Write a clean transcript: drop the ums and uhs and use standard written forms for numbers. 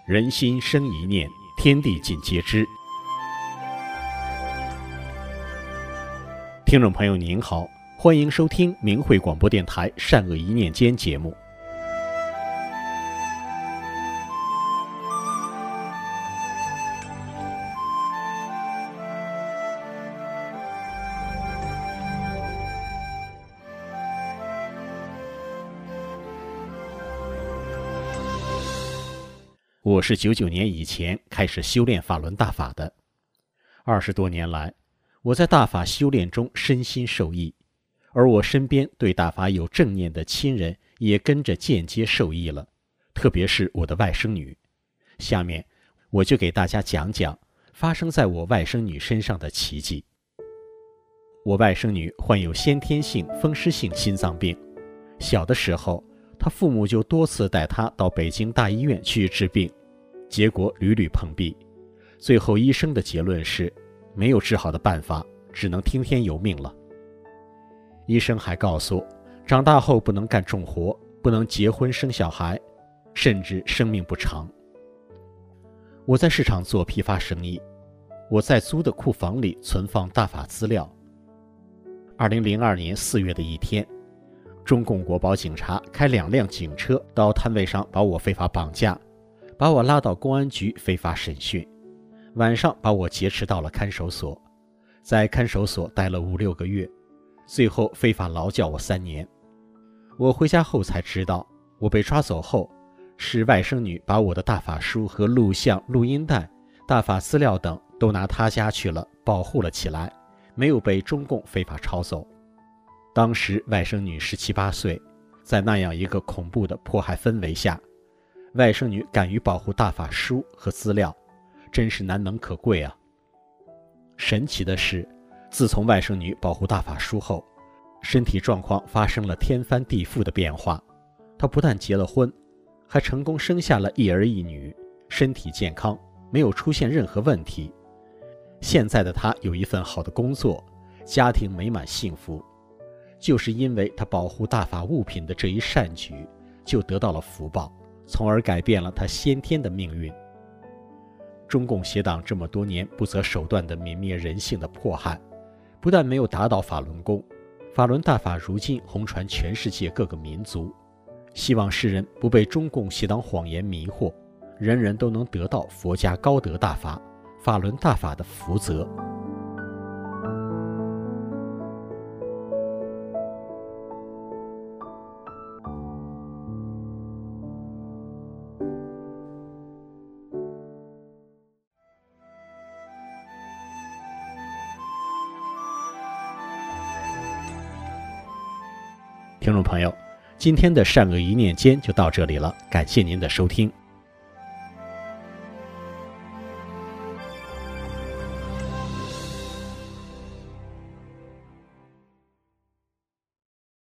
人心生一念，天地尽皆知。听众朋友您好，欢迎收听明慧广播电台善恶一念间节目。我是99年以前开始修炼法轮大法的，20多年来，我在大法修炼中身心受益，而我身边对大法有正念的亲人也跟着间接受益了，特别是我的外甥女。下面我就给大家讲讲发生在我外甥女身上的奇迹。我外甥女患有先天性风湿性心脏病，小的时候她父母就多次带她到北京大医院去治病，结果屡屡碰壁，最后医生的结论是没有治好的办法，只能听天由命了。医生还告诉长大后不能干重活，不能结婚生小孩，甚至生命不长。我在市场做批发生意，我在租的库房里存放大法资料。2002年4月的一天，中共国保警察开2辆警车到摊位上把我非法绑架，把我拉到公安局非法审讯，晚上把我劫持到了看守所，在看守所待了5、6个月，最后非法劳教我3年。我回家后才知道，我被抓走后，是外甥女把我的大法书和录像、录音带、大法资料等都拿她家去了，保护了起来，没有被中共非法抄走。当时外甥女17、18岁，在那样一个恐怖的迫害氛围下，外甥女敢于保护大法书和资料，真是难能可贵啊。神奇的是，自从外甥女保护大法书后，身体状况发生了天翻地覆的变化。她不但结了婚，还成功生下了1儿1女，身体健康，没有出现任何问题。现在的她有一份好的工作，家庭美满幸福。就是因为她保护大法物品的这一善举，就得到了福报，从而改变了她先天的命运。中共邪党这么多年不择手段的泯灭人性的迫害，不但没有打倒法轮功，法轮大法如今红传全世界各个民族，希望世人不被中共邪党谎言迷惑，人人都能得到佛家高德大法、法轮大法的福泽。听众朋友，今天的善恶一念间就到这里了，感谢您的收听。